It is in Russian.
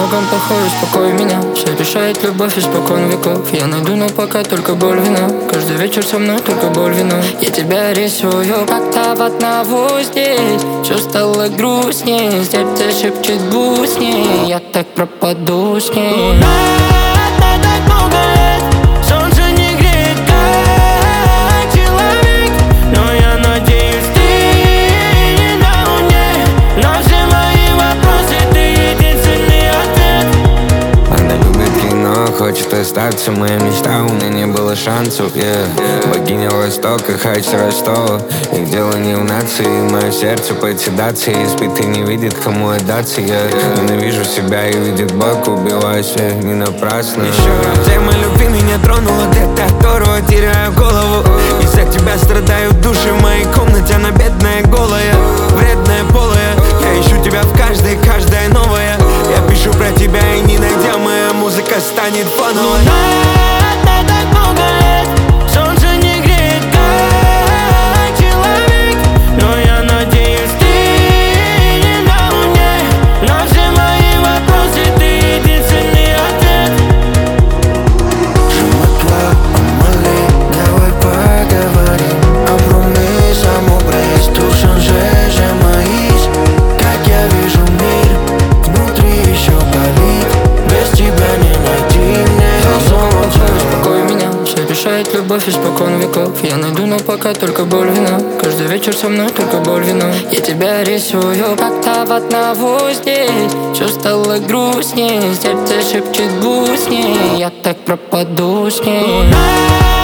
многом плохой, успокой меня. Все решает любовь испокон веков. Я найду, но пока только боль вина. Каждый вечер со мной только боль вина. Я тебя рисую как-то в одного здесь. Все стало грустнее, сердце шепчет грустнее. Я так пропаду с ней. Хочет остаться, моя мечта, у меня не было шансов, Богиня Востока, хач Ростова. Их дело не в нации, мое сердце под седацией. Спит и не видит, кому отдаться. Я ненавижу себя и видит Бог, убиваю всех не напрасно. Еще раз тема любви меня тронула, где-то оторва, теряю голову. Из-за тебя страдают души в моей комнате, она бедная, голая, вредная, полая. Я ищу тебя в каждая новая. Я пишу про тебя и не найдя, моя музыка станет фоновой. Так много лет, солнце не греет, как человек. Но я надеюсь, ты не на луне. На все мои вопросы ты единственный ответ. Je me dois emballer, давай поговорим. Compromis, amour, brise, tout changer, j'aimerais. Как я вижу мир, внутри еще болит. Без тебя не найти мне. Успокой меня, все решает любовь испокон веков. Я найду, но пока только боль вина. Каждый вечер со мной только боль вина. Я тебя рисую как-то в одного здесь. Все стало грустнее, сердце шепчет грустнее. Я так пропаду с ней.